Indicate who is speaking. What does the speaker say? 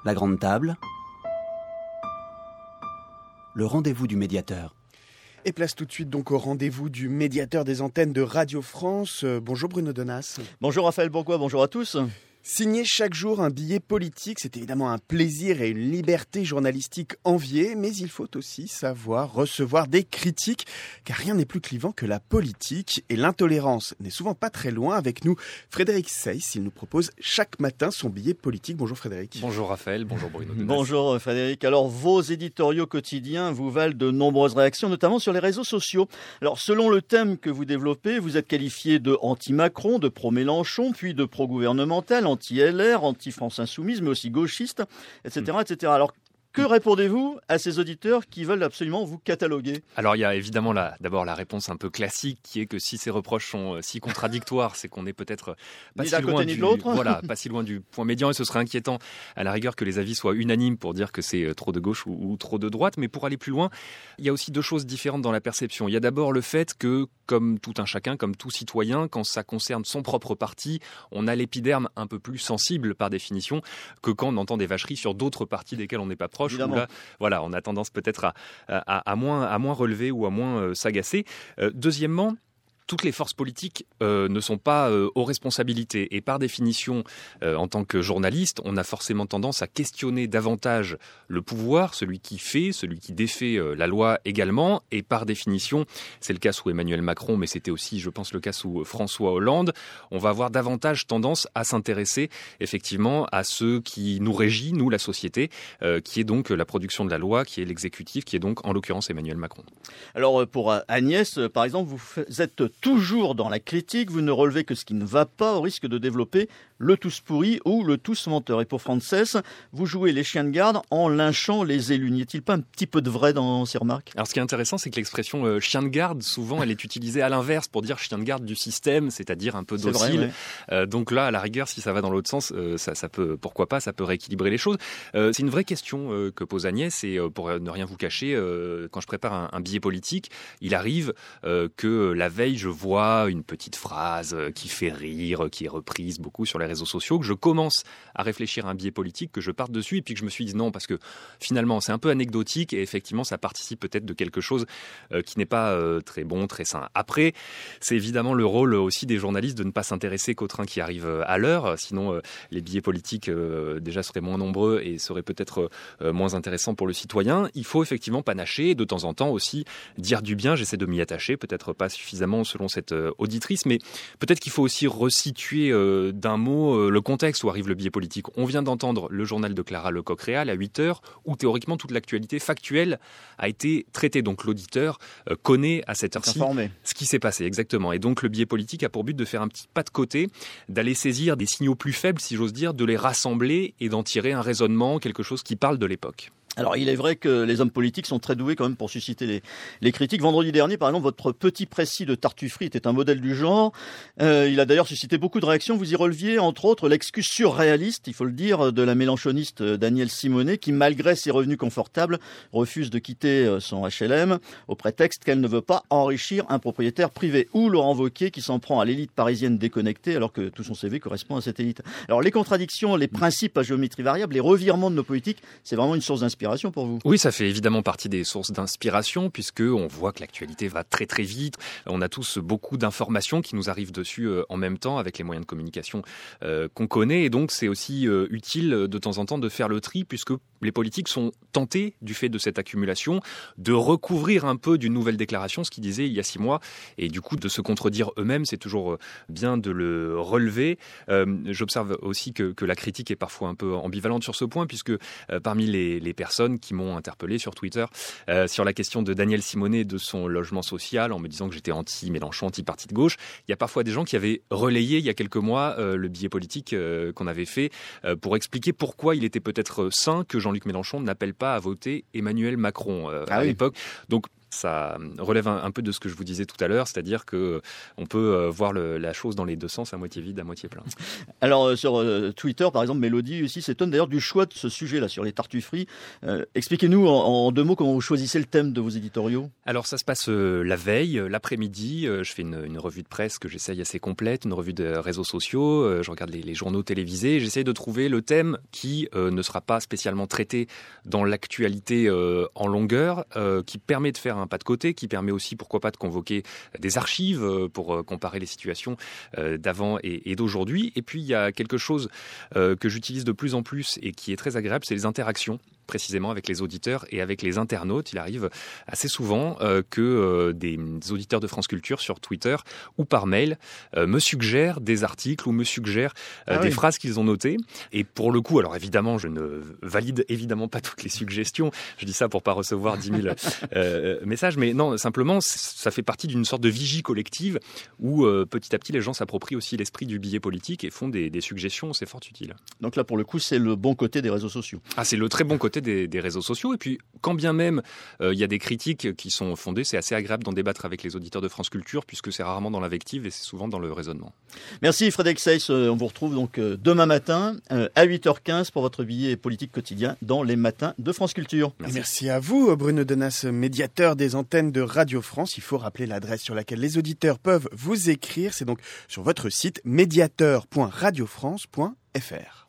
Speaker 1: La grande table. Le rendez-vous du médiateur.
Speaker 2: Et place tout de suite donc au rendez-vous du médiateur des antennes de Radio France. Bonjour Bruno Donnas.
Speaker 3: Bonjour Raphaël Bourgois, bonjour à tous.
Speaker 2: Signer chaque jour un billet politique, c'est évidemment un plaisir et une liberté journalistique enviée, mais il faut aussi savoir recevoir des critiques, car rien n'est plus clivant que la politique, et l'intolérance n'est souvent pas très loin. Avec nous, Frédéric Seyss, il nous propose chaque matin son billet politique. Bonjour Frédéric.
Speaker 4: Bonjour Raphaël, bonjour Bruno.
Speaker 3: Bonjour Frédéric. Alors vos éditoriaux quotidiens vous valent de nombreuses réactions, notamment sur les réseaux sociaux. Alors selon le thème que vous développez, vous êtes qualifié de anti-Macron, de pro-Mélenchon, puis de pro-gouvernemental, anti-LR, anti-France Insoumise, mais aussi gauchiste, etc., etc. Alors, que répondez-vous à ces auditeurs qui veulent absolument vous cataloguer ?
Speaker 4: Alors il y a évidemment d'abord la réponse un peu classique qui est que si ces reproches sont si contradictoires, c'est qu'on est peut-être pas si loin
Speaker 3: ni de l'autre.
Speaker 4: Voilà, pas si loin du point médian, et ce serait inquiétant à la rigueur que les avis soient unanimes pour dire que c'est trop de gauche ou trop de droite. Mais pour aller plus loin, il y a aussi deux choses différentes dans la perception. Il y a d'abord le fait que, comme tout un chacun, comme tout citoyen, quand ça concerne son propre parti, on a l'épiderme un peu plus sensible par définition que quand on entend des vacheries sur d'autres partis desquels on n'est pas proche. Où là, voilà, on a tendance peut-être à moins relever ou à moins s'agacer. Deuxièmement, toutes les forces politiques ne sont pas aux responsabilités. Et par définition, en tant que journaliste, on a forcément tendance à questionner davantage le pouvoir, celui qui fait, celui qui défait la loi également. Et par définition, c'est le cas sous Emmanuel Macron, mais c'était aussi, je pense, le cas sous François Hollande. On va avoir davantage tendance à s'intéresser effectivement à ce qui nous régit, nous, la société, qui est donc la production de la loi, qui est l'exécutif, qui est donc en l'occurrence Emmanuel Macron.
Speaker 3: Alors pour Agnès, par exemple, vous êtes toujours dans la critique, vous ne relevez que ce qui ne va pas au risque de développer le tous pourri ou le tous menteur. Et pour Frances, vous jouez les chiens de garde en lynchant les élus. N'y a-t-il pas un petit peu de vrai dans ces remarques ?
Speaker 4: Alors ce qui est intéressant, c'est que l'expression chien de garde, souvent elle est utilisée à l'inverse pour dire chien de garde du système, c'est-à-dire un peu docile. Vrai, ouais. Donc là, à la rigueur, si ça va dans l'autre sens, ça peut, pourquoi pas, ça peut rééquilibrer les choses. C'est une vraie question que pose Agnès, et pour ne rien vous cacher, quand je prépare un billet politique, il arrive que la veille, je vois une petite phrase qui fait rire, qui est reprise beaucoup sur les réseaux sociaux, que je commence à réfléchir à un biais politique, que je parte dessus, et puis que je me suis dit non, parce que finalement c'est un peu anecdotique, et effectivement ça participe peut-être de quelque chose qui n'est pas très bon, très sain. Après, c'est évidemment le rôle aussi des journalistes de ne pas s'intéresser qu'au train qui arrive à l'heure, sinon les biais politiques déjà seraient moins nombreux et seraient peut-être moins intéressants pour le citoyen. Il faut effectivement panacher, et de temps en temps aussi dire du bien. J'essaie de m'y attacher, peut-être pas suffisamment selon cette auditrice, mais peut-être qu'il faut aussi resituer d'un mot le contexte où arrive le biais politique. On vient d'entendre le journal de Clara Lecoq-Réal à 8h, où théoriquement toute l'actualité factuelle a été traitée. Donc l'auditeur connaît à cette heure-ci ce qui s'est passé, exactement. Et donc le biais politique a pour but de faire un petit pas de côté, d'aller saisir des signaux plus faibles, si j'ose dire, de les rassembler et d'en tirer un raisonnement, quelque chose qui parle de l'époque.
Speaker 3: Alors, il est vrai que les hommes politiques sont très doués quand même pour susciter les critiques. Vendredi dernier, par exemple, votre petit précis de Tartufferie était un modèle du genre. Il a d'ailleurs suscité beaucoup de réactions. Vous y releviez, entre autres, l'excuse surréaliste, il faut le dire, de la mélenchoniste Danielle Simonet, qui, malgré ses revenus confortables, refuse de quitter son HLM au prétexte qu'elle ne veut pas enrichir un propriétaire privé. Ou Laurent Wauquiez, qui s'en prend à l'élite parisienne déconnectée, alors que tout son CV correspond à cette élite. Alors, les contradictions, les principes à géométrie variable, les revirements de nos politiques, c'est vraiment une source d'inspiration pour vous.
Speaker 4: Oui, ça fait évidemment partie des sources d'inspiration, puisque on voit que l'actualité va très très vite. On a tous beaucoup d'informations qui nous arrivent dessus en même temps avec les moyens de communication qu'on connaît, et donc c'est aussi utile de temps en temps de faire le tri, puisque les politiques sont tentés, du fait de cette accumulation, de recouvrir un peu d'une nouvelle déclaration ce qu'ils disaient il y a 6 mois, et du coup de se contredire eux-mêmes. C'est toujours bien de le relever. J'observe aussi que la critique est parfois un peu ambivalente sur ce point, puisque parmi les personnes qui m'ont interpellé sur Twitter sur la question de Danielle Simonet et de son logement social, en me disant que j'étais anti-Mélenchon, anti-parti de gauche, il y a parfois des gens qui avaient relayé il y a quelques mois le billet politique qu'on avait fait pour expliquer pourquoi il était peut-être sain que Jean-Luc Mélenchon n'appelle pas à voter Emmanuel Macron à l'époque. Donc Ça relève un peu de ce que je vous disais tout à l'heure, c'est-à-dire que on peut voir la chose dans les deux sens, à moitié vide, à moitié plein.
Speaker 3: Alors sur Twitter, par exemple, Mélodie aussi s'étonne d'ailleurs du choix de ce sujet-là sur les tartufferies. Expliquez-nous en 2 mots comment vous choisissez le thème de vos éditoriaux.
Speaker 4: Alors ça se passe la veille, l'après-midi. Je fais une revue de presse que j'essaye assez complète, une revue de réseaux sociaux. Je regarde les journaux télévisés. J'essaye de trouver le thème qui ne sera pas spécialement traité dans l'actualité en longueur, qui permet de faire un pas de côté, qui permet aussi, pourquoi pas, de convoquer des archives pour comparer les situations d'avant et d'aujourd'hui. Et puis, il y a quelque chose que j'utilise de plus en plus et qui est très agréable, c'est les interactions, précisément avec les auditeurs et avec les internautes. Il arrive assez souvent que des auditeurs de France Culture sur Twitter ou par mail me suggèrent des articles ou me suggèrent des phrases qu'ils ont notées. Et pour le coup, alors évidemment, je ne valide évidemment pas toutes les suggestions. Je dis ça pour pas recevoir 10 000 messages. Mais non, simplement, ça fait partie d'une sorte de vigie collective où petit à petit, les gens s'approprient aussi l'esprit du billet politique et font des suggestions. C'est fort utile.
Speaker 3: Donc là, pour le coup, c'est le bon côté des réseaux sociaux.
Speaker 4: Ah, c'est le très bon côté des réseaux sociaux. Et puis, quand bien même il y a des critiques qui sont fondées, c'est assez agréable d'en débattre avec les auditeurs de France Culture, puisque c'est rarement dans l'invective et c'est souvent dans le raisonnement.
Speaker 3: Merci Frédéric Seyss. On vous retrouve donc demain matin à 8h15 pour votre billet politique quotidien dans les matins de France Culture.
Speaker 2: Merci à vous, Bruno Denas, médiateur des antennes de Radio France. Il faut rappeler l'adresse sur laquelle les auditeurs peuvent vous écrire. C'est donc sur votre site médiateur.radiofrance.fr.